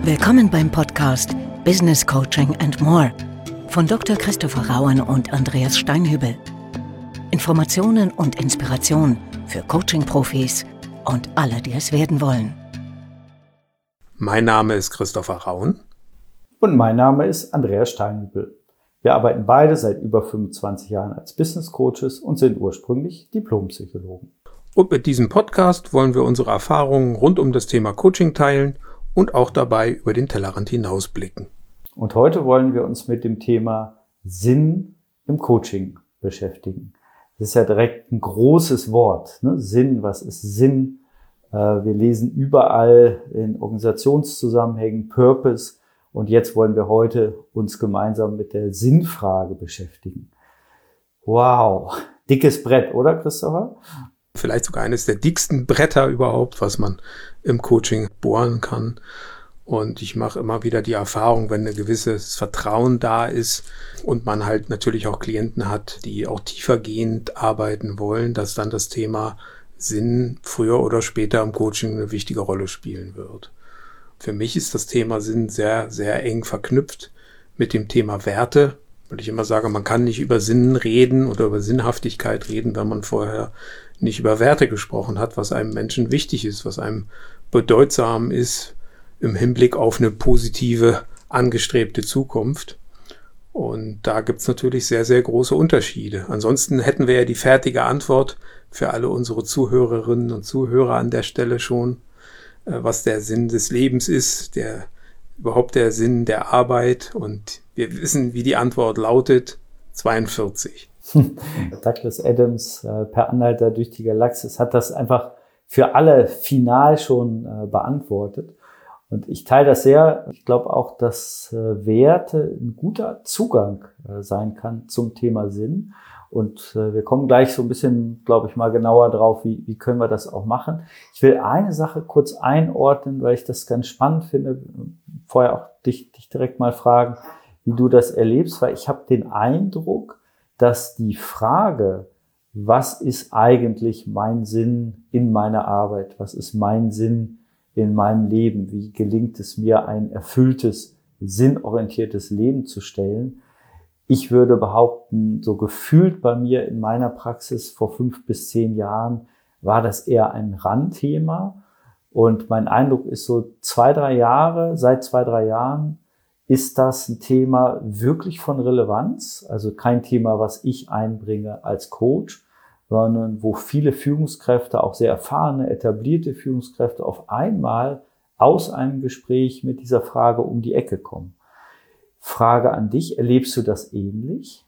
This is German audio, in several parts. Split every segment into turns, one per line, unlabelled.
Willkommen beim Podcast Business Coaching and More von Dr. Christopher Rauen und Andreas Steinhübel. Informationen und Inspiration für Coaching-Profis und alle, die es werden wollen.
Mein Name ist Christopher Rauen.
Und mein Name ist Andreas Steinhübel. Wir arbeiten beide seit über 25 Jahren als Business Coaches und sind ursprünglich Diplompsychologen.
Und mit diesem Podcast wollen wir unsere Erfahrungen rund um das Thema Coaching teilen und auch dabei über den Tellerrand hinausblicken.
Und heute wollen wir uns mit dem Thema Sinn im Coaching beschäftigen. Das ist ja direkt ein großes Wort, ne? Sinn, was ist Sinn? Wir lesen überall in Organisationszusammenhängen Purpose. Und jetzt wollen wir heute uns gemeinsam mit der Sinnfrage beschäftigen. Wow, dickes Brett, oder Christopher?
Vielleicht sogar eines der dicksten Bretter überhaupt, was man im Coaching bohren kann. Und ich mache immer wieder die Erfahrung, wenn ein gewisses Vertrauen da ist und man halt natürlich auch Klienten hat, die auch tiefergehend arbeiten wollen, dass dann das Thema Sinn früher oder später im Coaching eine wichtige Rolle spielen wird. Für mich ist das Thema Sinn sehr, sehr eng verknüpft mit dem Thema Werte, weil ich immer sage, man kann nicht über Sinn reden oder über Sinnhaftigkeit reden, wenn man vorher nicht über Werte gesprochen hat, was einem Menschen wichtig ist, was einem bedeutsam ist im Hinblick auf eine positive, angestrebte Zukunft. Und da gibt's natürlich sehr, sehr große Unterschiede. Ansonsten hätten wir ja die fertige Antwort für alle unsere Zuhörerinnen und Zuhörer an der Stelle schon, was der Sinn des Lebens ist, überhaupt der Sinn der Arbeit. Und wir wissen, wie die Antwort lautet, 42.
Douglas Adams, per Anhalter durch die Galaxis, hat das einfach für alle final schon beantwortet. Und ich teile das sehr. Ich glaube auch, dass Werte ein guter Zugang sein kann zum Thema Sinn. Und wir kommen gleich so ein bisschen, glaube ich, mal genauer drauf, wie können wir das auch machen. Ich will eine Sache kurz einordnen, weil ich das ganz spannend finde. Vorher auch dich direkt mal fragen, wie du das erlebst, weil ich habe den Eindruck, dass die Frage, was ist eigentlich mein Sinn in meiner Arbeit? Was ist mein Sinn in meinem Leben? Wie gelingt es mir, ein erfülltes, sinnorientiertes Leben zu stellen? Ich würde behaupten, so gefühlt bei mir in meiner Praxis vor 5 bis 10 Jahren war das eher ein Randthema. Und mein Eindruck ist so seit 2-3 Jahren ist das ein Thema wirklich von Relevanz. Also kein Thema, was ich einbringe als Coach, sondern wo viele Führungskräfte, auch sehr erfahrene, etablierte Führungskräfte auf einmal aus einem Gespräch mit dieser Frage um die Ecke kommen. Frage an dich, erlebst du das ähnlich?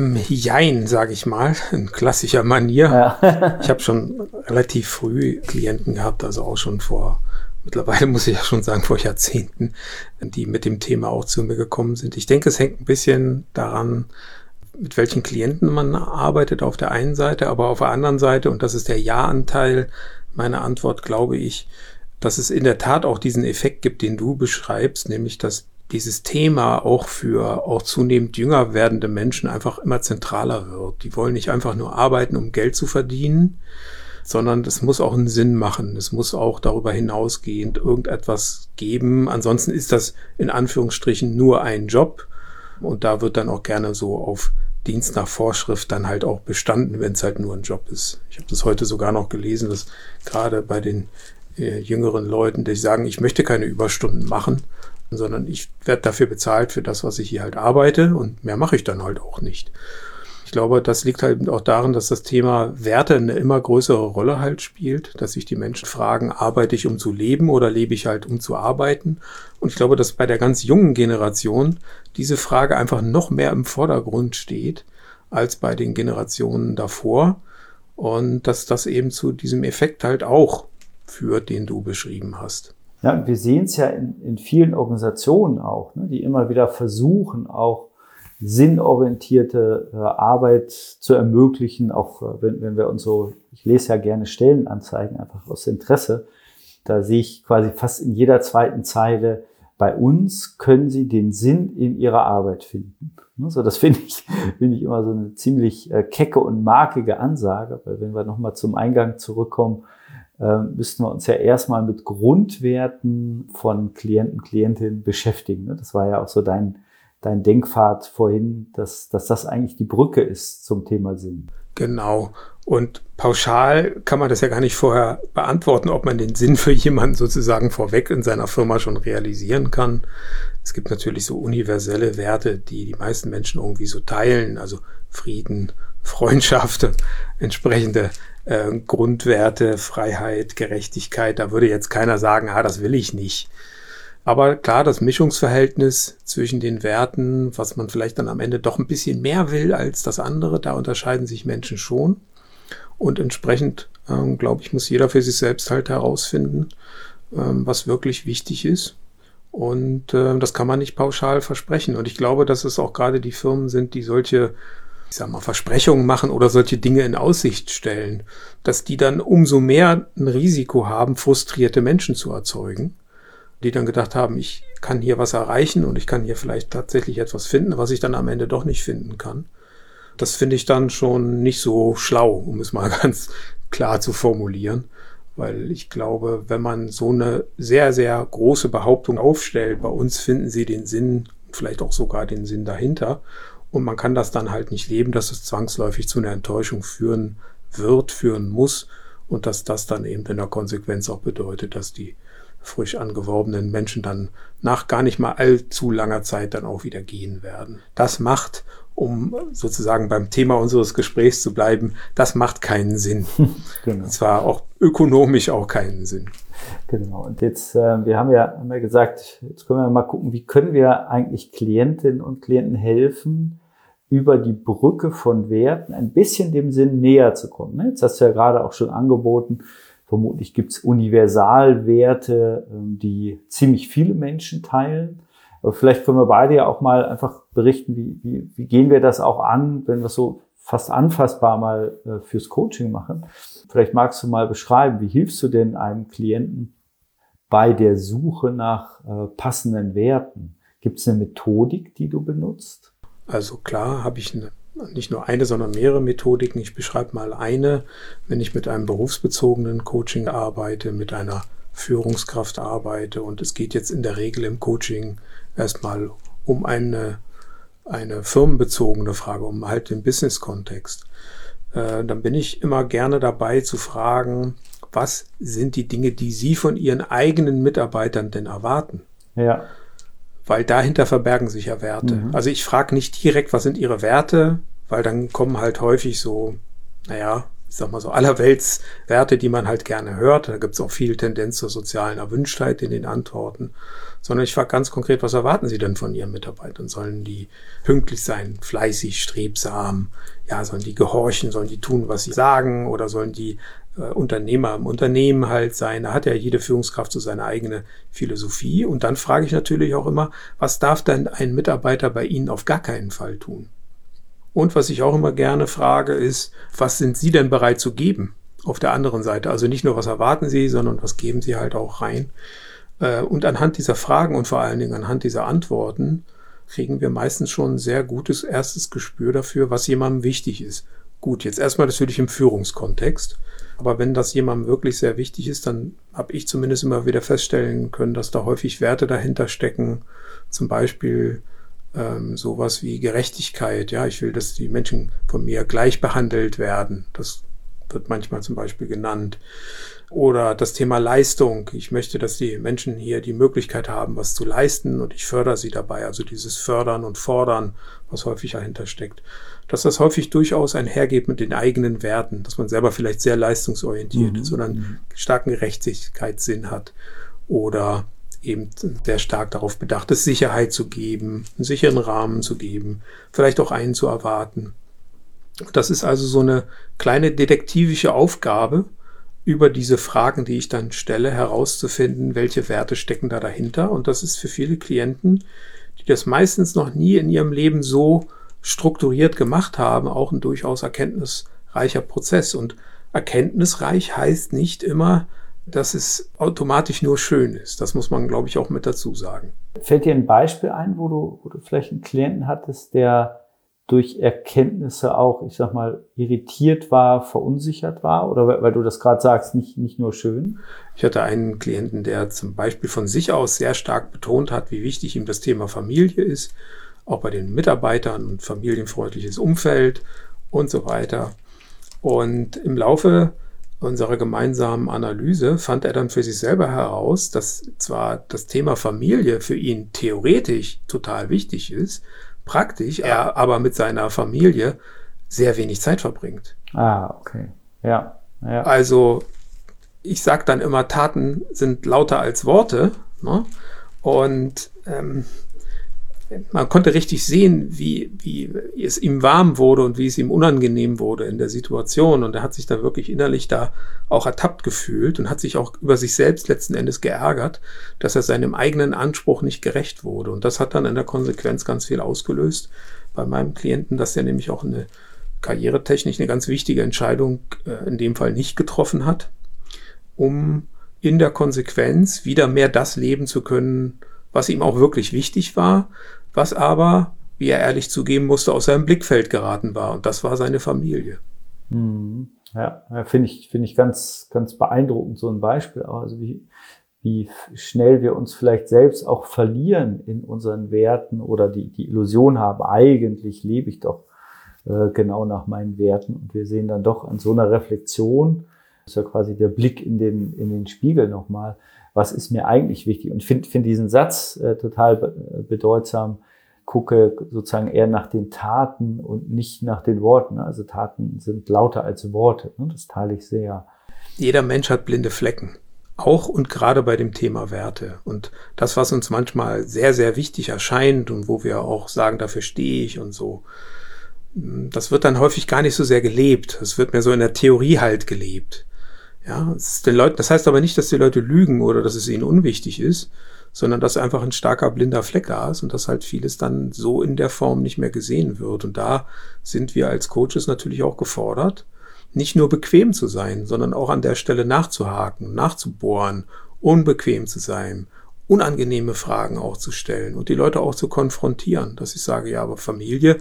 Jein, sage ich mal, in klassischer Manier. Ja. Ich habe schon relativ früh Klienten gehabt, also auch schon mittlerweile muss ich ja schon sagen, vor Jahrzehnten, die mit dem Thema auch zu mir gekommen sind. Ich denke, es hängt ein bisschen daran, mit welchen Klienten man arbeitet auf der einen Seite, aber auf der anderen Seite, und das ist der Ja-Anteil meiner Antwort, glaube ich, dass es in der Tat auch diesen Effekt gibt, den du beschreibst, nämlich dass dieses Thema auch für auch zunehmend jünger werdende Menschen einfach immer zentraler wird. Die wollen nicht einfach nur arbeiten, um Geld zu verdienen, sondern das muss auch einen Sinn machen. Es muss auch darüber hinausgehend irgendetwas geben. Ansonsten ist das in Anführungsstrichen nur ein Job. Und da wird dann auch gerne so auf Dienst nach Vorschrift dann halt auch bestanden, wenn es halt nur ein Job ist. Ich habe das heute sogar noch gelesen, dass gerade bei den jüngeren Leuten, die sagen, ich möchte keine Überstunden machen, sondern ich werde dafür bezahlt für das, was ich hier halt arbeite und mehr mache ich dann halt auch nicht. Ich glaube, das liegt halt auch daran, dass das Thema Werte eine immer größere Rolle halt spielt, dass sich die Menschen fragen, arbeite ich, um zu leben oder lebe ich halt, um zu arbeiten? Und ich glaube, dass bei der ganz jungen Generation diese Frage einfach noch mehr im Vordergrund steht als bei den Generationen davor und dass das eben zu diesem Effekt halt auch führt, den du beschrieben hast.
Ja, wir sehen es ja in vielen Organisationen auch, ne, die immer wieder versuchen, auch sinnorientierte Arbeit zu ermöglichen, auch wenn wir uns so, ich lese ja gerne Stellenanzeigen, einfach aus Interesse, da sehe ich quasi fast in jeder zweiten Zeile, bei uns können Sie den Sinn in Ihrer Arbeit finden. So, das finde ich immer so eine ziemlich kecke und markige Ansage, weil wenn wir nochmal zum Eingang zurückkommen, müssten wir uns ja erstmal mit Grundwerten von Klienten, Klientinnen beschäftigen. Das war ja auch so dein Denkpfad vorhin, dass das eigentlich die Brücke ist zum Thema Sinn.
Genau. Und pauschal kann man das ja gar nicht vorher beantworten, ob man den Sinn für jemanden sozusagen vorweg in seiner Firma schon realisieren kann. Es gibt natürlich so universelle Werte, die meisten Menschen irgendwie so teilen, also Frieden, Freundschaft, entsprechende Grundwerte, Freiheit, Gerechtigkeit. Da würde jetzt keiner sagen, das will ich nicht. Aber klar, das Mischungsverhältnis zwischen den Werten, was man vielleicht dann am Ende doch ein bisschen mehr will als das andere, da unterscheiden sich Menschen schon. Und entsprechend, glaube ich, muss jeder für sich selbst halt herausfinden, was wirklich wichtig ist. Und das kann man nicht pauschal versprechen. Und ich glaube, dass es auch gerade die Firmen sind, die solche, ich sag mal, Versprechungen machen oder solche Dinge in Aussicht stellen, dass die dann umso mehr ein Risiko haben, frustrierte Menschen zu erzeugen, die dann gedacht haben, ich kann hier was erreichen und ich kann hier vielleicht tatsächlich etwas finden, was ich dann am Ende doch nicht finden kann. Das finde ich dann schon nicht so schlau, um es mal ganz klar zu formulieren, weil ich glaube, wenn man so eine sehr, sehr große Behauptung aufstellt, bei uns finden Sie den Sinn, vielleicht auch sogar den Sinn dahinter, und man kann das dann halt nicht leben, dass es zwangsläufig zu einer Enttäuschung führen muss und dass das dann eben in der Konsequenz auch bedeutet, dass die frisch angeworbenen Menschen dann nach gar nicht mal allzu langer Zeit dann auch wieder gehen werden. Das macht, um sozusagen beim Thema unseres Gesprächs zu bleiben, das macht keinen Sinn. Genau. Und zwar auch ökonomisch auch keinen Sinn.
Genau. Und jetzt, wir haben ja gesagt, jetzt können wir mal gucken, wie können wir eigentlich Klientinnen und Klienten helfen, über die Brücke von Werten ein bisschen dem Sinn näher zu kommen. Jetzt hast du ja gerade auch schon angeboten, vermutlich gibt es Universalwerte, die ziemlich viele Menschen teilen. Aber vielleicht können wir beide ja auch mal einfach berichten, wie gehen wir das auch an, wenn wir es so fast anfassbar mal fürs Coaching machen. Vielleicht magst du mal beschreiben, wie hilfst du denn einem Klienten bei der Suche nach passenden Werten? Gibt es eine Methodik, die du benutzt?
Also klar habe ich nicht nur eine, sondern mehrere Methodiken. Ich beschreibe mal eine, wenn ich mit einem berufsbezogenen Coaching arbeite, mit einer Führungskraft arbeite, und es geht jetzt in der Regel im Coaching erstmal um eine firmenbezogene Frage, um halt den Business-Kontext. Dann bin ich immer gerne dabei zu fragen, was sind die Dinge, die Sie von Ihren eigenen Mitarbeitern denn erwarten? Ja. Weil dahinter verbergen sich ja Werte. Mhm. Also ich frage nicht direkt, was sind Ihre Werte, weil dann kommen halt häufig so, ich sag mal so allerwelts Werte, die man halt gerne hört. Da gibt es auch viel Tendenz zur sozialen Erwünschtheit in den Antworten. Sondern ich frage ganz konkret, was erwarten Sie denn von Ihren Mitarbeitern? Sollen die pünktlich sein, fleißig, strebsam? Ja, sollen die gehorchen? Sollen die tun, was sie sagen? Oder sollen die Unternehmer im Unternehmen halt sein? Da hat ja jede Führungskraft so seine eigene Philosophie. Und dann frage ich natürlich auch immer, was darf denn ein Mitarbeiter bei Ihnen auf gar keinen Fall tun? Und was ich auch immer gerne frage ist, was sind Sie denn bereit zu geben auf der anderen Seite? Also nicht nur, was erwarten Sie, sondern was geben Sie halt auch rein? Und anhand dieser Fragen und vor allen Dingen anhand dieser Antworten kriegen wir meistens schon ein sehr gutes erstes Gespür dafür, was jemandem wichtig ist. Gut, jetzt erstmal natürlich im Führungskontext. Aber wenn das jemandem wirklich sehr wichtig ist, dann habe ich zumindest immer wieder feststellen können, dass da häufig Werte dahinter stecken. Zum Beispiel sowas wie Gerechtigkeit. Ja, ich will, dass die Menschen von mir gleich behandelt werden. Das wird manchmal zum Beispiel genannt. Oder das Thema Leistung. Ich möchte, dass die Menschen hier die Möglichkeit haben, was zu leisten, und ich fördere sie dabei. Also dieses Fördern und Fordern, was häufig dahinter steckt. Dass das häufig durchaus einhergeht mit den eigenen Werten, dass man selber vielleicht sehr leistungsorientiert ist oder einen starken Gerechtigkeitssinn hat oder eben sehr stark darauf bedacht ist, Sicherheit zu geben, einen sicheren Rahmen zu geben, vielleicht auch einen zu erwarten. Das ist also so eine kleine detektivische Aufgabe, über diese Fragen, die ich dann stelle, herauszufinden, welche Werte stecken da dahinter. Und das ist für viele Klienten, die das meistens noch nie in ihrem Leben so strukturiert gemacht haben, auch ein durchaus erkenntnisreicher Prozess. Und erkenntnisreich heißt nicht immer, dass es automatisch nur schön ist. Das muss man, glaube ich, auch mit dazu sagen.
Fällt dir ein Beispiel ein, wo du vielleicht einen Klienten hattest, der durch Erkenntnisse auch, ich sag mal, irritiert war, verunsichert war? Oder weil du das gerade sagst, nicht nur schön?
Ich hatte einen Klienten, der zum Beispiel von sich aus sehr stark betont hat, wie wichtig ihm das Thema Familie ist, auch bei den Mitarbeitern und familienfreundliches Umfeld und so weiter. Und im Laufe unserer gemeinsamen Analyse fand er dann für sich selber heraus, dass zwar das Thema Familie für ihn theoretisch total wichtig ist, praktisch er aber mit seiner Familie sehr wenig Zeit verbringt.
Okay. Ja.
Also ich sage dann immer, Taten sind lauter als Worte, ne? Und man konnte richtig sehen, wie es ihm warm wurde und wie es ihm unangenehm wurde in der Situation. Und er hat sich da wirklich innerlich da auch ertappt gefühlt und hat sich auch über sich selbst letzten Endes geärgert, dass er seinem eigenen Anspruch nicht gerecht wurde. Und das hat dann in der Konsequenz ganz viel ausgelöst bei meinem Klienten, dass er nämlich auch eine karrieretechnisch eine ganz wichtige Entscheidung in dem Fall nicht getroffen hat, um in der Konsequenz wieder mehr das leben zu können, was ihm auch wirklich wichtig war, was aber, wie er ehrlich zugeben musste, aus seinem Blickfeld geraten war. Und das war seine Familie.
Ja, finde ich ganz, ganz beeindruckend, so ein Beispiel auch. Also wie schnell wir uns vielleicht selbst auch verlieren in unseren Werten oder die Illusion haben, eigentlich lebe ich doch genau nach meinen Werten. Und wir sehen dann doch an so einer Reflexion, das ist ja quasi der Blick in den Spiegel nochmal, was ist mir eigentlich wichtig? Und ich finde diesen Satz total bedeutsam, gucke sozusagen eher nach den Taten und nicht nach den Worten. Also Taten sind lauter als Worte. Das teile ich sehr.
Jeder Mensch hat blinde Flecken. Auch und gerade bei dem Thema Werte. Und das, was uns manchmal sehr, sehr wichtig erscheint und wo wir auch sagen, dafür stehe ich und so, das wird dann häufig gar nicht so sehr gelebt. Es wird mehr so in der Theorie halt gelebt. Ja, das heißt aber nicht, dass die Leute lügen oder dass es ihnen unwichtig ist, sondern dass einfach ein starker blinder Fleck da ist und dass halt vieles dann so in der Form nicht mehr gesehen wird. Und da sind wir als Coaches natürlich auch gefordert, nicht nur bequem zu sein, sondern auch an der Stelle nachzuhaken, nachzubohren, unbequem zu sein, unangenehme Fragen auch zu stellen und die Leute auch zu konfrontieren, dass ich sage, ja, aber Familie,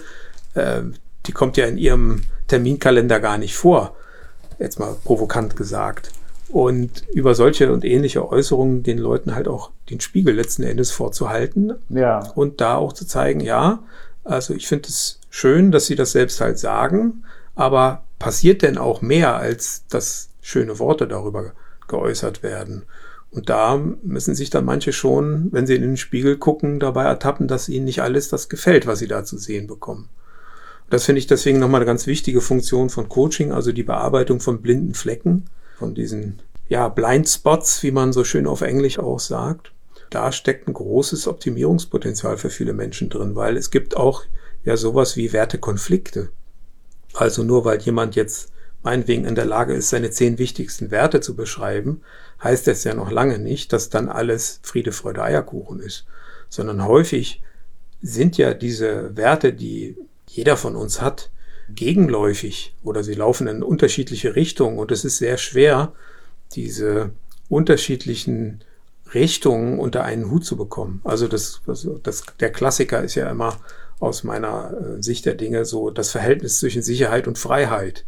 die kommt ja in ihrem Terminkalender gar nicht vor. Jetzt mal provokant gesagt. Und über solche und ähnliche Äußerungen den Leuten halt auch den Spiegel letzten Endes vorzuhalten.
Ja.
Und da auch zu zeigen, ja, also ich finde es schön, dass sie das selbst halt sagen, aber passiert denn auch mehr, als dass schöne Worte darüber geäußert werden? Und da müssen sich dann manche schon, wenn sie in den Spiegel gucken, dabei ertappen, dass ihnen nicht alles das gefällt, was sie da zu sehen bekommen. Das finde ich deswegen nochmal eine ganz wichtige Funktion von Coaching, also die Bearbeitung von blinden Flecken, von diesen Blind Spots, wie man so schön auf Englisch auch sagt. Da steckt ein großes Optimierungspotenzial für viele Menschen drin, weil es gibt auch sowas wie Wertekonflikte. Also nur weil jemand jetzt meinetwegen in der Lage ist, seine 10 wichtigsten Werte zu beschreiben, heißt das ja noch lange nicht, dass dann alles Friede, Freude, Eierkuchen ist, sondern häufig sind ja diese Werte, die jeder von uns hat, gegenläufig oder sie laufen in unterschiedliche Richtungen und es ist sehr schwer, diese unterschiedlichen Richtungen unter einen Hut zu bekommen. Also der Klassiker ist ja immer aus meiner Sicht der Dinge so das Verhältnis zwischen Sicherheit und Freiheit.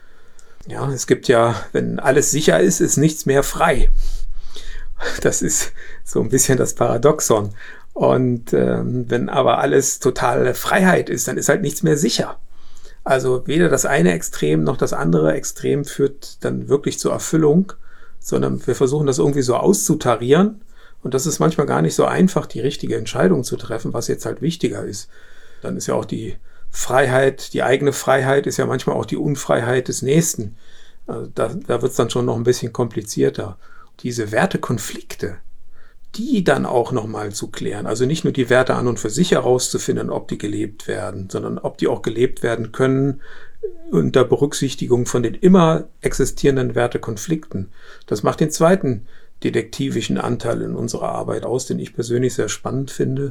Ja, es gibt ja, wenn alles sicher ist, ist nichts mehr frei. Das ist so ein bisschen das Paradoxon. Und wenn aber alles totale Freiheit ist, dann ist halt nichts mehr sicher. Also weder das eine Extrem noch das andere Extrem führt dann wirklich zur Erfüllung, sondern wir versuchen das irgendwie so auszutarieren. Und das ist manchmal gar nicht so einfach, die richtige Entscheidung zu treffen, was jetzt halt wichtiger ist. Dann ist ja auch die Freiheit, die eigene Freiheit ist ja manchmal auch die Unfreiheit des Nächsten. Also da wird es dann schon noch ein bisschen komplizierter. Diese Wertekonflikte, die dann auch nochmal zu klären. Also nicht nur die Werte an und für sich herauszufinden, ob die gelebt werden, sondern ob die auch gelebt werden können unter Berücksichtigung von den immer existierenden Wertekonflikten. Das macht den zweiten detektivischen Anteil in unserer Arbeit aus, den ich persönlich sehr spannend finde,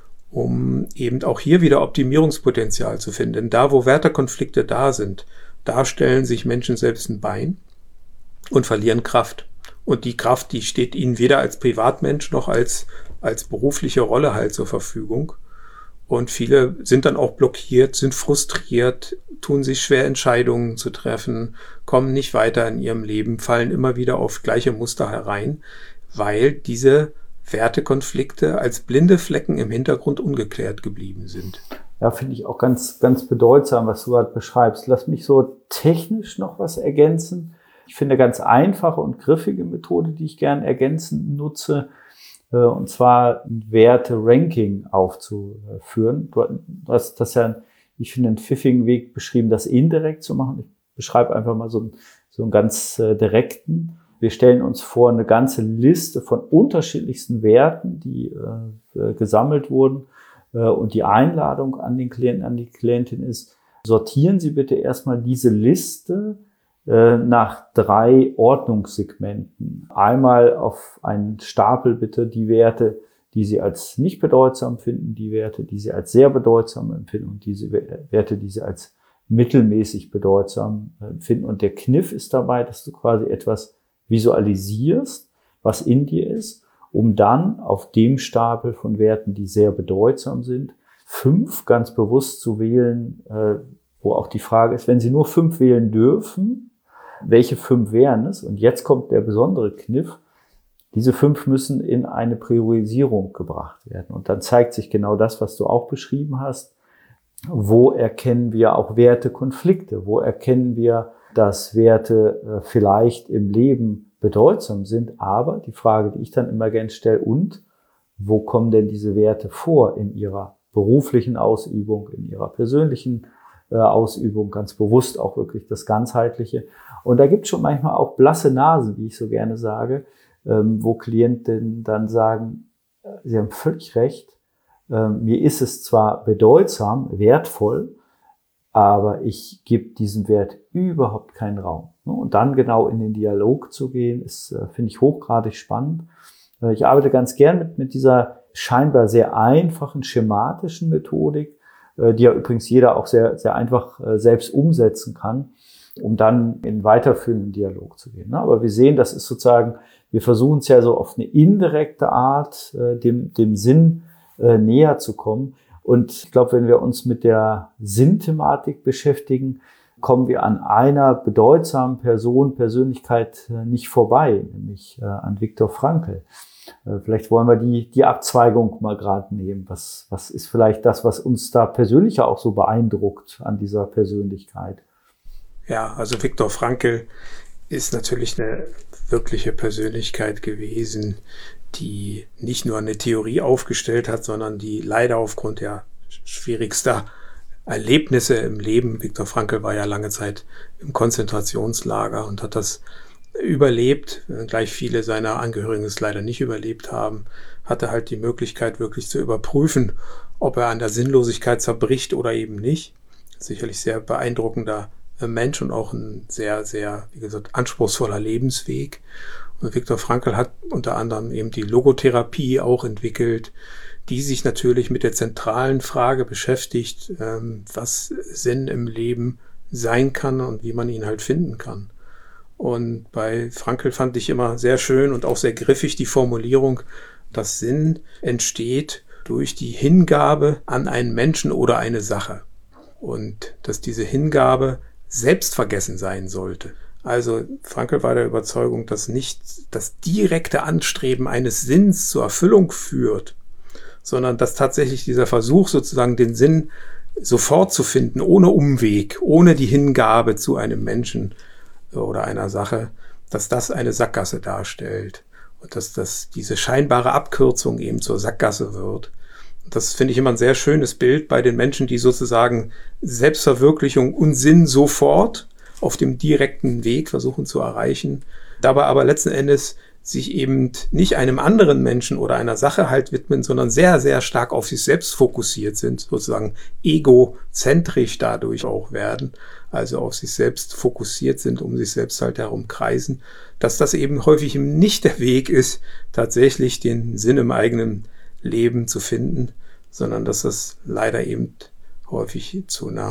um eben auch hier wieder Optimierungspotenzial zu finden. Denn da, wo Wertekonflikte da sind, da stellen sich Menschen selbst ein Bein und verlieren Kraft. Und die Kraft, die steht ihnen weder als Privatmensch noch als berufliche Rolle halt zur Verfügung. Und viele sind dann auch blockiert, sind frustriert, tun sich schwer, Entscheidungen zu treffen, kommen nicht weiter in ihrem Leben, fallen immer wieder auf gleiche Muster herein, weil diese Wertekonflikte als blinde Flecken im Hintergrund ungeklärt geblieben sind.
Ja, finde ich auch ganz, ganz bedeutsam, was du gerade beschreibst. Lass mich so technisch noch was ergänzen. Ich finde eine ganz einfache und griffige Methode, die ich gern ergänzend nutze, und zwar ein Werte-Ranking aufzuführen. Du hast das ja, ich finde, einen pfiffigen Weg beschrieben, das indirekt zu machen. Ich beschreibe einfach mal so einen ganz direkten. Wir stellen uns vor, eine ganze Liste von unterschiedlichsten Werten, die gesammelt wurden. Und die Einladung an den Klienten, an die Klientin ist, sortieren Sie bitte erstmal diese Liste nach 3 Ordnungssegmenten. Einmal auf einen Stapel bitte die Werte, die Sie als nicht bedeutsam finden, die Werte, die Sie als sehr bedeutsam empfinden und diese Werte, die Sie als mittelmäßig bedeutsam empfinden. Und der Kniff ist dabei, dass du quasi etwas visualisierst, was in dir ist, um dann auf dem Stapel von Werten, die sehr bedeutsam sind, 5 ganz bewusst zu wählen, wo auch die Frage ist, wenn Sie nur 5 wählen dürfen, welche 5 wären es? Und jetzt kommt der besondere Kniff. Diese 5 müssen in eine Priorisierung gebracht werden. Und dann zeigt sich genau das, was du auch beschrieben hast. Wo erkennen wir auch Wertekonflikte? Wo erkennen wir, dass Werte vielleicht im Leben bedeutsam sind? Aber die Frage, die ich dann immer gerne stelle, und wo kommen denn diese Werte vor in ihrer beruflichen Ausübung, in ihrer persönlichen Ausübung, ganz bewusst auch wirklich das Ganzheitliche. Und da gibt es schon manchmal auch blasse Nasen, wie ich so gerne sage, wo Klienten dann sagen, Sie haben völlig recht, mir ist es zwar bedeutsam, wertvoll, aber ich gebe diesem Wert überhaupt keinen Raum. Und dann genau in den Dialog zu gehen, ist, finde ich, hochgradig spannend. Ich arbeite ganz gern mit dieser scheinbar sehr einfachen, schematischen Methodik, die ja übrigens jeder auch sehr, sehr einfach selbst umsetzen kann, um dann in weiterführenden Dialog zu gehen. Aber wir sehen, das ist sozusagen, wir versuchen es ja so auf eine indirekte Art, dem Sinn näher zu kommen. Und ich glaube, wenn wir uns mit der Sinnthematik beschäftigen, kommen wir an einer bedeutsamen Persönlichkeit nicht vorbei, nämlich an Viktor Frankl. Vielleicht wollen wir die Abzweigung mal gerade nehmen. Was ist vielleicht das, was uns da persönlich auch so beeindruckt an dieser Persönlichkeit?
Ja, also Viktor Frankl ist natürlich eine wirkliche Persönlichkeit gewesen, die nicht nur eine Theorie aufgestellt hat, sondern die leider aufgrund der schwierigster Erlebnisse im Leben, Viktor Frankl war ja lange Zeit im Konzentrationslager und hat das überlebt, gleich viele seiner Angehörigen es leider nicht überlebt haben, hatte halt die Möglichkeit wirklich zu überprüfen, ob er an der Sinnlosigkeit zerbricht oder eben nicht. Sicherlich sehr beeindruckender Mensch und auch ein sehr, sehr, wie gesagt, anspruchsvoller Lebensweg. Und Viktor Frankl hat unter anderem eben die Logotherapie auch entwickelt, die sich natürlich mit der zentralen Frage beschäftigt, was Sinn im Leben sein kann und wie man ihn halt finden kann. Und bei Frankl fand ich immer sehr schön und auch sehr griffig die Formulierung, dass Sinn entsteht durch die Hingabe an einen Menschen oder eine Sache. Und dass diese Hingabe selbstvergessen sein sollte. Also Frankl war der Überzeugung, dass nicht das direkte Anstreben eines Sinns zur Erfüllung führt, sondern dass tatsächlich dieser Versuch, sozusagen den Sinn sofort zu finden, ohne Umweg, ohne die Hingabe zu einem Menschen oder einer Sache, dass das eine Sackgasse darstellt und dass diese scheinbare Abkürzung eben zur Sackgasse wird. Und das finde ich immer ein sehr schönes Bild bei den Menschen, die sozusagen Selbstverwirklichung und Sinn sofort auf dem direkten Weg versuchen zu erreichen, dabei aber letzten Endes sich eben nicht einem anderen Menschen oder einer Sache halt widmen, sondern sehr, sehr stark auf sich selbst fokussiert sind, sozusagen egozentrisch dadurch auch werden, also auf sich selbst fokussiert sind, um sich selbst halt herum kreisen, dass das eben häufig nicht der Weg ist, tatsächlich den Sinn im eigenen Leben zu finden, sondern dass das leider eben häufig zu einer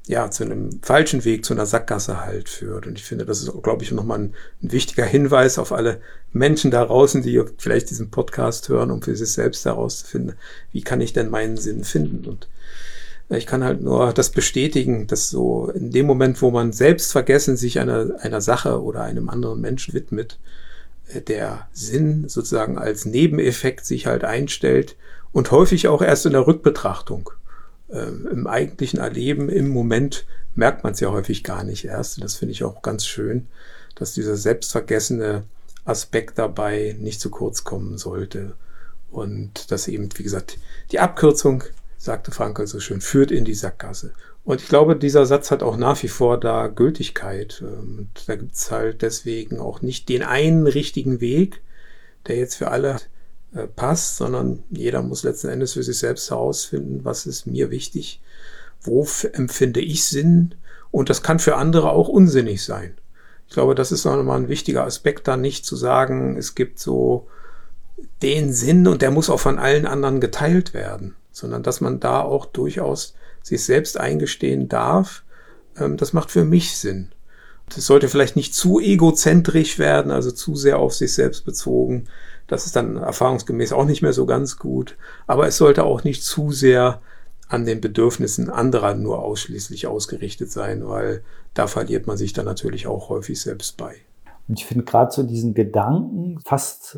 zu einem falschen Weg, zu einer Sackgasse halt führt. Und ich finde, das ist, glaube ich, nochmal ein wichtiger Hinweis auf alle Menschen da draußen, die vielleicht diesen Podcast hören, um für sich selbst herauszufinden, wie kann ich denn meinen Sinn finden? Und ich kann halt nur das bestätigen, dass so in dem Moment, wo man selbstvergessen sich einer Sache oder einem anderen Menschen widmet, der Sinn sozusagen als Nebeneffekt sich halt einstellt und häufig auch erst in der Rückbetrachtung. Im eigentlichen Erleben, im Moment merkt man es ja häufig gar nicht erst. Und das finde ich auch ganz schön, dass dieser selbstvergessene Aspekt dabei nicht zu kurz kommen sollte. Und dass eben, wie gesagt, die Abkürzung, sagte Frankl so schön, führt in die Sackgasse. Und ich glaube, dieser Satz hat auch nach wie vor da Gültigkeit. Und da gibt es halt deswegen auch nicht den einen richtigen Weg, der jetzt für alle passt, sondern jeder muss letzten Endes für sich selbst herausfinden, was ist mir wichtig, wo empfinde ich Sinn, und das kann für andere auch unsinnig sein. Ich glaube, das ist nochmal ein wichtiger Aspekt, da nicht zu sagen, es gibt so den Sinn und der muss auch von allen anderen geteilt werden, sondern dass man da auch durchaus sich selbst eingestehen darf, das macht für mich Sinn. Das sollte vielleicht nicht zu egozentrisch werden, also zu sehr auf sich selbst bezogen. Das ist dann erfahrungsgemäß auch nicht mehr so ganz gut. Aber es sollte auch nicht zu sehr an den Bedürfnissen anderer nur ausschließlich ausgerichtet sein, weil da verliert man sich dann natürlich auch häufig selbst bei.
Und ich finde gerade so diesen Gedanken fast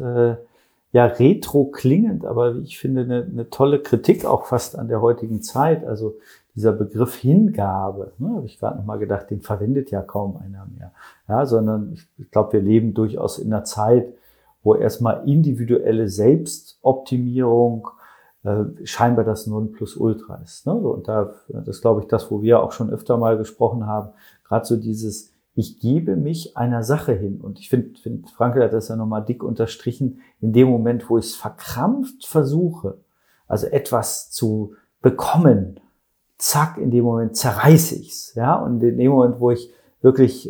retro klingend, aber ich finde eine tolle Kritik auch fast an der heutigen Zeit. Also dieser Begriff Hingabe, habe ich gerade nochmal gedacht, den verwendet ja kaum einer mehr. Ja, sondern ich glaube, wir leben durchaus in einer Zeit, wo erstmal individuelle Selbstoptimierung scheinbar das Nonplusultra ist. Ne? Und das ist, glaube ich, das, wo wir auch schon öfter mal gesprochen haben, gerade so dieses, ich gebe mich einer Sache hin. Und ich finde, Frankl hat das ja nochmal dick unterstrichen, in dem Moment, wo ich es verkrampft versuche, also etwas zu bekommen, zack, in dem Moment zerreiße ich's. Ja? Und in dem Moment, wo ich wirklich,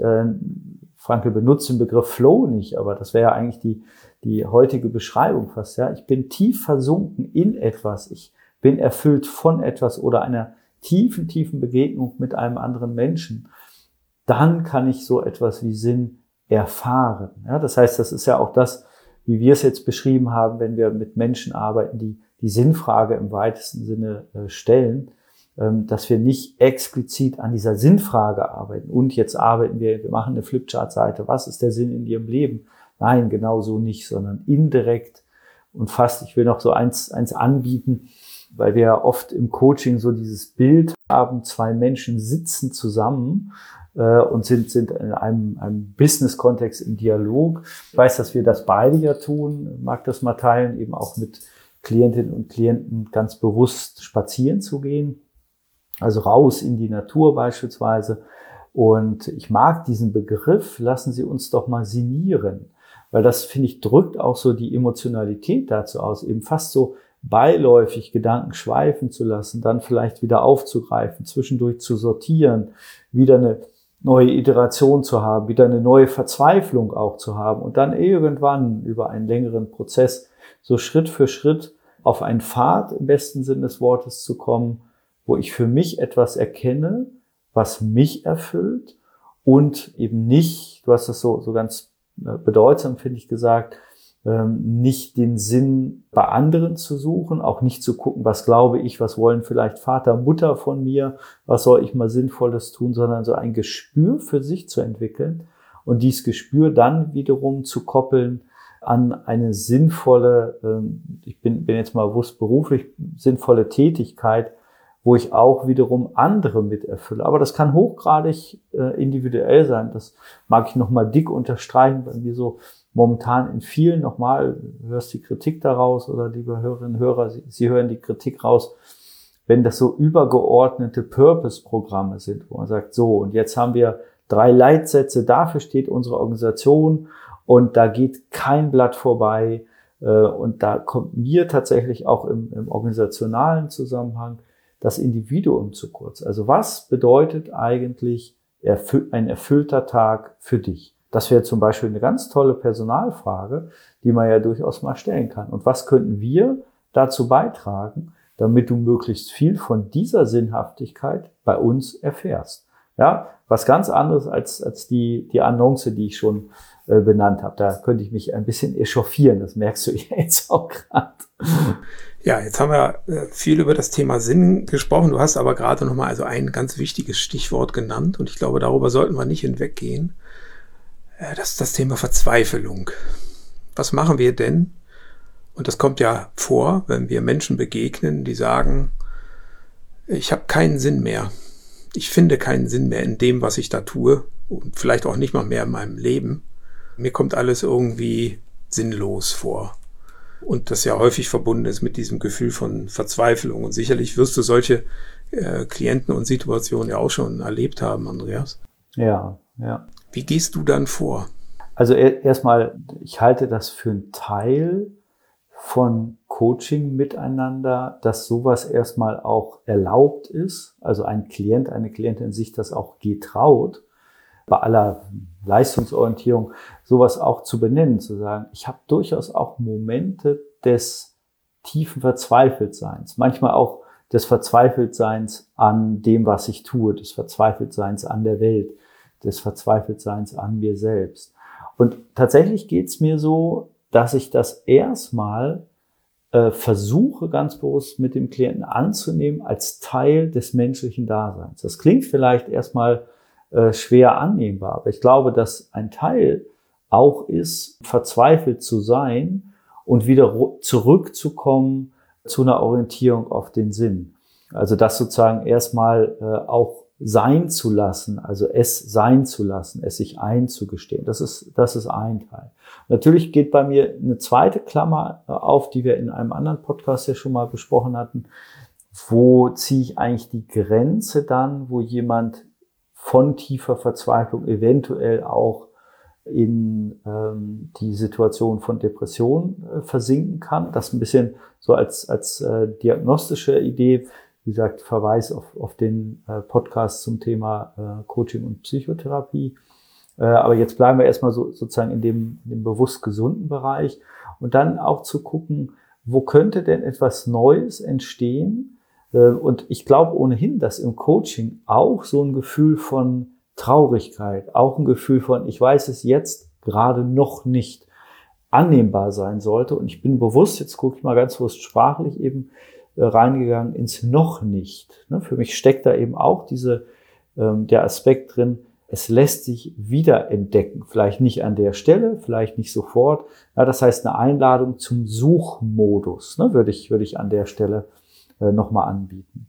Frankl benutzt den Begriff Flow nicht, aber das wäre ja eigentlich die heutige Beschreibung fast. Ja? Ich bin tief versunken in etwas. Ich bin erfüllt von etwas oder einer tiefen Begegnung mit einem anderen Menschen. Dann kann ich so etwas wie Sinn erfahren. Ja? Das heißt, das ist ja auch das, wie wir es jetzt beschrieben haben, wenn wir mit Menschen arbeiten, die Sinnfrage im weitesten Sinne stellen, dass wir nicht explizit an dieser Sinnfrage arbeiten. Und jetzt arbeiten wir machen eine Flipchart-Seite. Was ist der Sinn in Ihrem Leben? Nein, genau so nicht, sondern indirekt und fast, ich will noch so eins anbieten, weil wir ja oft im Coaching so dieses Bild haben, zwei Menschen sitzen zusammen und sind in einem Business-Kontext im Dialog. Ich weiß, dass wir das beide ja tun, mag das mal teilen, eben auch mit Klientinnen und Klienten ganz bewusst spazieren zu gehen, also raus in die Natur beispielsweise. Und ich mag diesen Begriff, lassen Sie uns doch mal sinnieren, weil das, finde ich, drückt auch so die Emotionalität dazu aus, eben fast so beiläufig Gedanken schweifen zu lassen, dann vielleicht wieder aufzugreifen, zwischendurch zu sortieren, wieder eine neue Iteration zu haben, wieder eine neue Verzweiflung auch zu haben und dann irgendwann über einen längeren Prozess so Schritt für Schritt auf einen Pfad im besten Sinn des Wortes zu kommen, wo ich für mich etwas erkenne, was mich erfüllt und eben nicht, du hast das so ganz bedeutsam, finde ich, gesagt, nicht den Sinn bei anderen zu suchen, auch nicht zu gucken, was glaube ich, was wollen vielleicht Vater, Mutter von mir, was soll ich mal Sinnvolles tun, sondern so ein Gespür für sich zu entwickeln und dieses Gespür dann wiederum zu koppeln an eine sinnvolle, ich bin jetzt mal bewusst beruflich, sinnvolle Tätigkeit, wo ich auch wiederum andere mit erfülle. Aber das kann hochgradig individuell sein. Das mag ich nochmal dick unterstreichen, weil wir so momentan in vielen, nochmal, hörst die Kritik daraus oder liebe Hörerinnen und Hörer, Sie hören die Kritik raus, wenn das so übergeordnete Purpose-Programme sind, wo man sagt, so, und jetzt haben wir 3 Leitsätze, dafür steht unsere Organisation und da geht kein Blatt vorbei und da kommt mir tatsächlich auch im organisationalen Zusammenhang das Individuum zu kurz. Also was bedeutet eigentlich ein erfüllter Tag für dich? Das wäre zum Beispiel eine ganz tolle Personalfrage, die man ja durchaus mal stellen kann. Und was könnten wir dazu beitragen, damit du möglichst viel von dieser Sinnhaftigkeit bei uns erfährst. Ja, was ganz anderes als die Annonce, die ich schon benannt habe. Da könnte ich mich ein bisschen echauffieren, das merkst du jetzt auch gerade.
Ja, jetzt haben wir viel über das Thema Sinn gesprochen. Du hast aber gerade nochmal also ein ganz wichtiges Stichwort genannt und ich glaube, darüber sollten wir nicht hinweggehen. Das ist das Thema Verzweiflung. Was machen wir denn? Und das kommt ja vor, wenn wir Menschen begegnen, die sagen, ich habe keinen Sinn mehr. Ich finde keinen Sinn mehr in dem, was ich da tue und vielleicht auch nicht mal mehr in meinem Leben. Mir kommt alles irgendwie sinnlos vor. Und das ja häufig verbunden ist mit diesem Gefühl von Verzweiflung. Und sicherlich wirst du solche Klienten und Situationen ja auch schon erlebt haben, Andreas.
Ja, ja.
Wie gehst du dann vor?
Also erstmal, ich halte das für einen Teil von Coaching miteinander, dass sowas erstmal auch erlaubt ist. Also ein Klient, eine Klientin sich das auch getraut, bei aller Leistungsorientierung sowas auch zu benennen, zu sagen, ich habe durchaus auch Momente des tiefen Verzweifeltseins, manchmal auch des Verzweifeltseins an dem, was ich tue, des Verzweifeltseins an der Welt, des Verzweifeltseins an mir selbst. Und tatsächlich geht's mir so, dass ich das erstmal versuche, ganz bewusst mit dem Klienten anzunehmen als Teil des menschlichen Daseins. Das klingt vielleicht erstmal schwer annehmbar, aber ich glaube, dass ein Teil auch ist, verzweifelt zu sein und wieder zurückzukommen zu einer Orientierung auf den Sinn. Also das sozusagen erstmal auch sein zu lassen, also es sein zu lassen, es sich einzugestehen. Das ist ein Teil. Natürlich geht bei mir eine zweite Klammer auf, die wir in einem anderen Podcast ja schon mal besprochen hatten. Wo ziehe ich eigentlich die Grenze dann, wo jemand von tiefer Verzweiflung eventuell auch in die Situation von Depression versinken kann? Das ein bisschen so als diagnostische Idee. Wie gesagt, Verweis auf den Podcast zum Thema Coaching und Psychotherapie. Aber jetzt bleiben wir erstmal sozusagen in dem bewusst gesunden Bereich und dann auch zu gucken, wo könnte denn etwas Neues entstehen? Und ich glaube ohnehin, dass im Coaching auch so ein Gefühl von Traurigkeit, auch ein Gefühl von, ich weiß es jetzt gerade noch nicht, annehmbar sein sollte. Und ich bin bewusst, jetzt gucke ich mal ganz bewusst sprachlich eben, reingegangen ins noch nicht. Für mich steckt da eben auch der Aspekt drin, es lässt sich wieder entdecken. Vielleicht nicht an der Stelle, vielleicht nicht sofort. Ja, das heißt, eine Einladung zum Suchmodus, würde ich an der Stelle nochmal anbieten.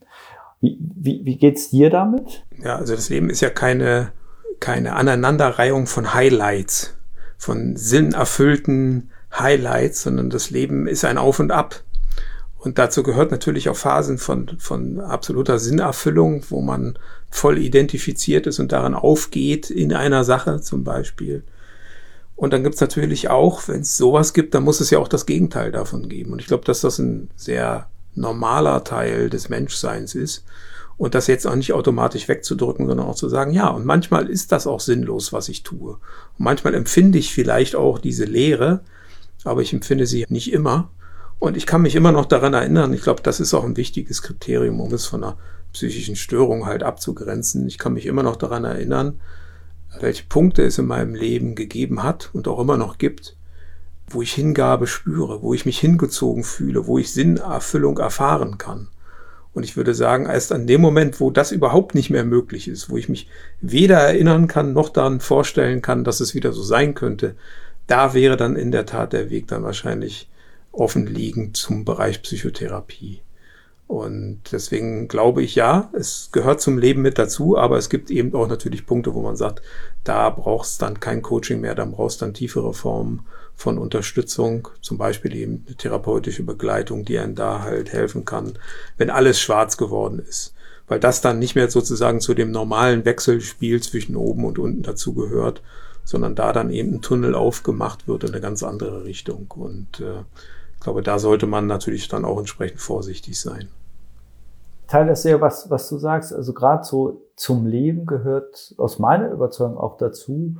Wie geht's dir damit?
Ja, also das Leben ist ja keine Aneinanderreihung von Highlights, von sinnerfüllten Highlights, sondern das Leben ist ein Auf und Ab. Und dazu gehört natürlich auch Phasen von absoluter Sinnerfüllung, wo man voll identifiziert ist und darin aufgeht in einer Sache zum Beispiel. Und dann gibt's natürlich auch, wenn es sowas gibt, dann muss es ja auch das Gegenteil davon geben. Und ich glaube, dass das ein sehr normaler Teil des Menschseins ist. Und das jetzt auch nicht automatisch wegzudrücken, sondern auch zu sagen, ja, und manchmal ist das auch sinnlos, was ich tue. Und manchmal empfinde ich vielleicht auch diese Leere, aber ich empfinde sie nicht immer. Und ich kann mich immer noch daran erinnern, ich glaube, das ist auch ein wichtiges Kriterium, um es von einer psychischen Störung halt abzugrenzen. Ich kann mich immer noch daran erinnern, welche Punkte es in meinem Leben gegeben hat und auch immer noch gibt, wo ich Hingabe spüre, wo ich mich hingezogen fühle, wo ich Sinnerfüllung erfahren kann. Und ich würde sagen, erst an dem Moment, wo das überhaupt nicht mehr möglich ist, wo ich mich weder erinnern kann, noch daran vorstellen kann, dass es wieder so sein könnte, da wäre dann in der Tat der Weg dann wahrscheinlich offen liegend zum Bereich Psychotherapie. Und deswegen glaube ich, ja, es gehört zum Leben mit dazu, aber es gibt eben auch natürlich Punkte, wo man sagt, da braucht es dann kein Coaching mehr, dann brauchst du dann tiefere Formen von Unterstützung, zum Beispiel eben eine therapeutische Begleitung, die einem da halt helfen kann, wenn alles schwarz geworden ist. Weil das dann nicht mehr sozusagen zu dem normalen Wechselspiel zwischen oben und unten dazu gehört, sondern da dann eben ein Tunnel aufgemacht wird in eine ganz andere Richtung. Und ich glaube, da sollte man natürlich dann auch entsprechend vorsichtig sein.
Ich teile das sehr, was du sagst. Also gerade so zum Leben gehört aus meiner Überzeugung auch dazu,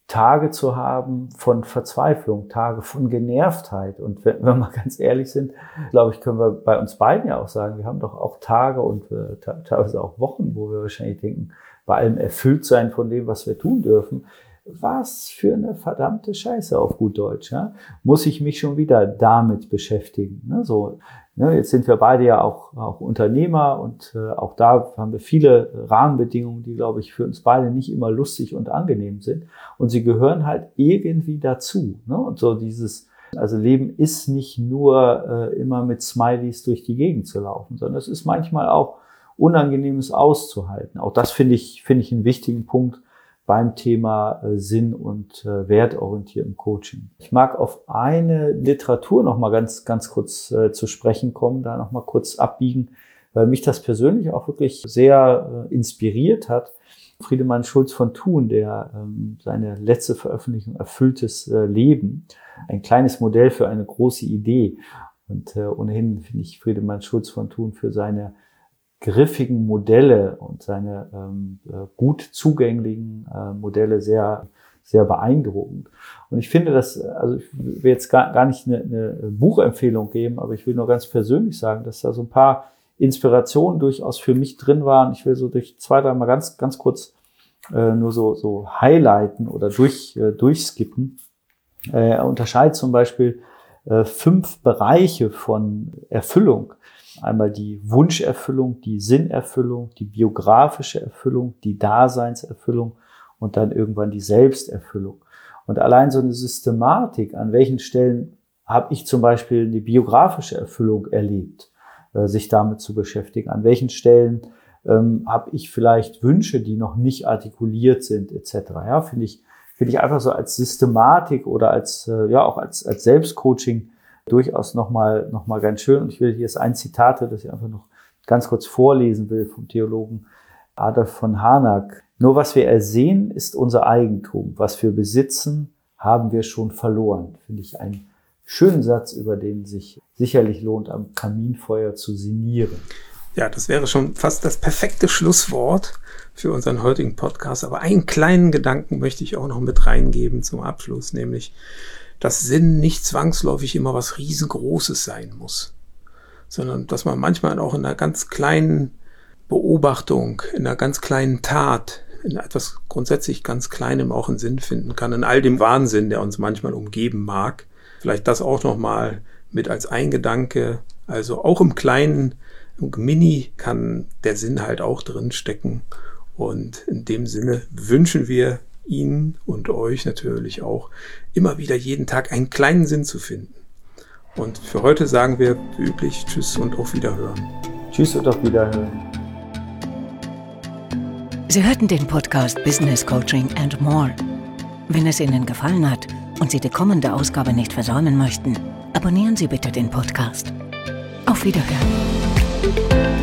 Tage zu haben von Verzweiflung, Tage von Genervtheit. Und wenn wir mal ganz ehrlich sind, glaube ich, können wir bei uns beiden ja auch sagen, wir haben doch auch Tage und teilweise auch Wochen, wo wir wahrscheinlich denken, bei allem erfüllt sein von dem, was wir tun dürfen. Was für eine verdammte Scheiße auf gut Deutsch. Ja? Muss ich mich schon wieder damit beschäftigen? Ne? So, ne? Jetzt sind wir beide ja auch Unternehmer und auch da haben wir viele Rahmenbedingungen, die, glaube ich, für uns beide nicht immer lustig und angenehm sind. Und sie gehören halt irgendwie dazu. Ne? Und so also Leben ist nicht nur immer mit Smileys durch die Gegend zu laufen, sondern es ist manchmal auch Unangenehmes auszuhalten. Auch das finde ich einen wichtigen Punkt beim Thema Sinn und wertorientiert im Coaching. Ich mag auf eine Literatur noch mal ganz kurz zu sprechen kommen, da noch mal kurz abbiegen, weil mich das persönlich auch wirklich sehr inspiriert hat. Friedemann Schulz von Thun, der seine letzte Veröffentlichung Erfülltes Leben, ein kleines Modell für eine große Idee. Und ohnehin finde ich Friedemann Schulz von Thun für seine griffigen Modelle und seine gut zugänglichen Modelle sehr, sehr beeindruckend. Und ich finde also ich will jetzt gar nicht eine Buchempfehlung geben, aber ich will nur ganz persönlich sagen, dass da so ein paar Inspirationen durchaus für mich drin waren. Ich will so durch 2-3 Mal ganz kurz nur so highlighten oder durchskippen. Er unterscheidet zum Beispiel 5 Bereiche von Erfüllung. Einmal die Wunscherfüllung, die Sinnerfüllung, die biografische Erfüllung, die Daseinserfüllung und dann irgendwann die Selbsterfüllung. Und allein so eine Systematik, an welchen Stellen habe ich zum Beispiel eine biografische Erfüllung erlebt, sich damit zu beschäftigen, an welchen Stellen habe ich vielleicht Wünsche, die noch nicht artikuliert sind, etc. Ja, finde ich einfach so als Systematik oder auch als Selbstcoaching durchaus noch mal ganz schön. Und ich will hier ist ein Zitat, das ich einfach noch ganz kurz vorlesen will vom Theologen Adolf von Harnack. Nur was wir ersehen, ist unser Eigentum. Was wir besitzen, haben wir schon verloren. Finde ich einen schönen Satz, über den sich sicherlich lohnt, am Kaminfeuer zu sinnieren.
Ja, das wäre schon fast das perfekte Schlusswort für unseren heutigen Podcast. Aber einen kleinen Gedanken möchte ich auch noch mit reingeben zum Abschluss, nämlich, dass Sinn nicht zwangsläufig immer was Riesengroßes sein muss, sondern dass man manchmal auch in einer ganz kleinen Beobachtung, in einer ganz kleinen Tat, in etwas grundsätzlich ganz Kleinem auch einen Sinn finden kann, in all dem Wahnsinn, der uns manchmal umgeben mag. Vielleicht das auch nochmal mit als ein Gedanke, also auch im Kleinen, im Mini kann der Sinn halt auch drin stecken. Und in dem Sinne wünschen wir Ihnen und euch natürlich auch immer wieder jeden Tag einen kleinen Sinn zu finden. Und für heute sagen wir wie üblich Tschüss und auf Wiederhören.
Tschüss und auf Wiederhören.
Sie hörten den Podcast Business Coaching and More. Wenn es Ihnen gefallen hat und Sie die kommende Ausgabe nicht versäumen möchten, abonnieren Sie bitte den Podcast. Auf Wiederhören.